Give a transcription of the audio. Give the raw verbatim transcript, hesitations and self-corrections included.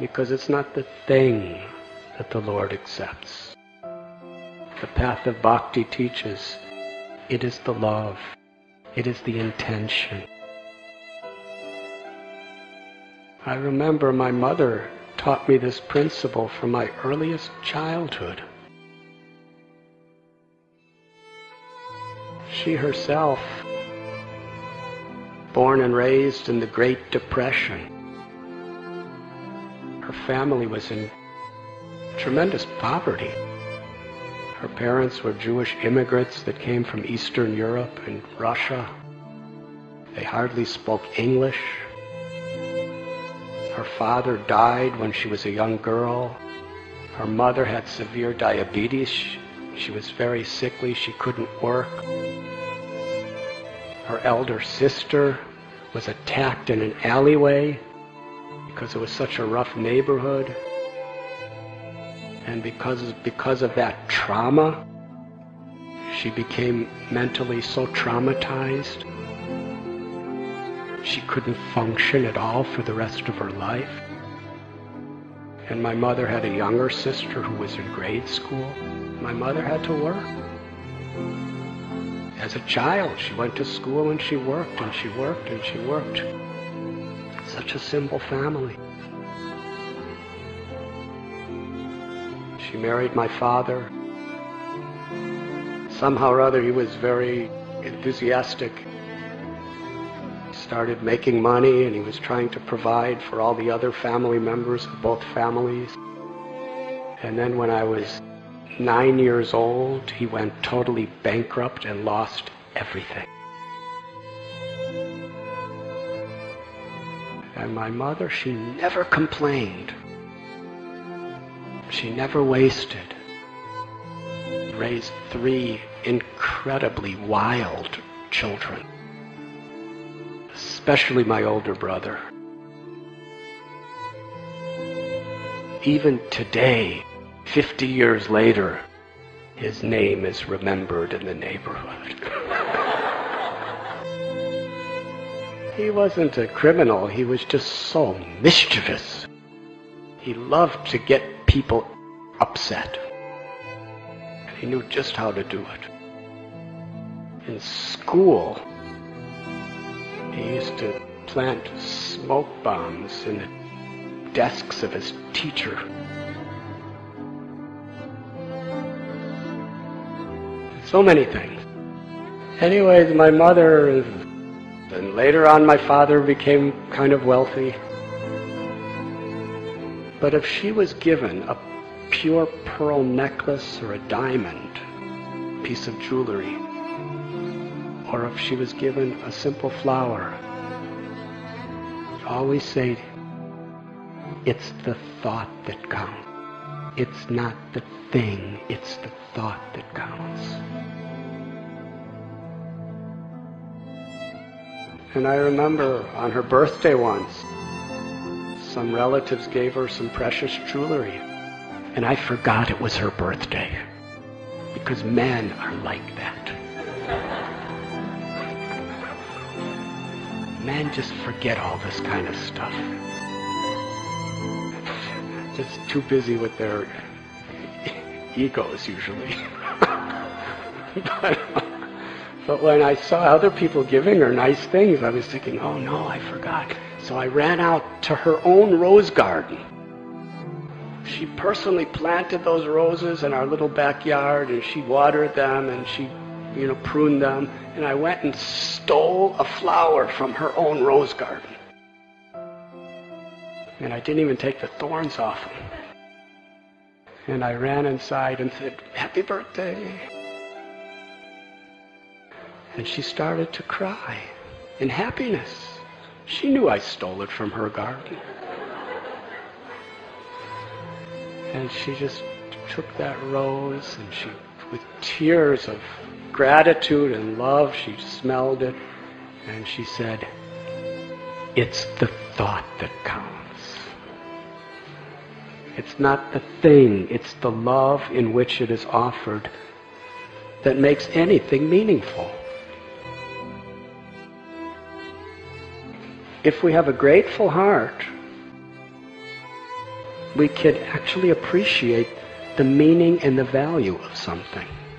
because it's not the thing that the Lord accepts. The path of bhakti teaches it is the love, it is the intention. I remember my mother taught me this principle from my earliest childhood. She herself, born and raised in the Great Depression, her family was in tremendous poverty. Her parents were Jewish immigrants that came from Eastern Europe and Russia. They hardly spoke English. Her father died when she was a young girl. Her mother had severe diabetes. She was very sickly. She couldn't work. Her elder sister was attacked in an alleyway because it was such a rough neighborhood. And because, because of that trauma, she became mentally so traumatized, she couldn't function at all for the rest of her life. And my mother had a younger sister who was in grade school. My mother had to work. As a child, she went to school and she worked and she worked and she worked. Such a simple family. She married my father. Somehow or other, he was very enthusiastic. He started making money and he was trying to provide for all the other family members of both families. And then when I was nine years old, he went totally bankrupt and lost everything. And my mother, she never complained. She never wasted. Raised three incredibly wild children, especially my older brother. Even today, fifty years later, his name is remembered in the neighborhood. He wasn't a criminal, he was just so mischievous. He loved to get people upset. And he knew just how to do it. In school, he used to plant smoke bombs in the desks of his teacher. So many things. Anyways, my mother, and later on my father became kind of wealthy. But if she was given a pure pearl necklace or a diamond piece of jewelry, or if she was given a simple flower, I'd always say, it's the thought that counts. It's not the thing, it's the thought that counts. And I remember on her birthday once, some relatives gave her some precious jewelry, and I forgot it was her birthday, because men are like that. Men just forget all this kind of stuff. Just too busy with their egos usually. but, but when I saw other people giving her nice things, I was thinking, oh no, I forgot. So I ran out to her own rose garden. She personally planted those roses in our little backyard, and she watered them and she, you know, pruned them. And I went and stole a flower from her own rose garden. And I didn't even take the thorns off them. And I ran inside and said, "Happy birthday." And she started to cry in happiness. She knew I stole it from her garden. And she just took that rose and she, with tears of gratitude and love, she smelled it and she said, "It's the thought that counts. It's not the thing, it's the love in which it is offered that makes anything meaningful." If we have a grateful heart, we could actually appreciate the meaning and the value of something.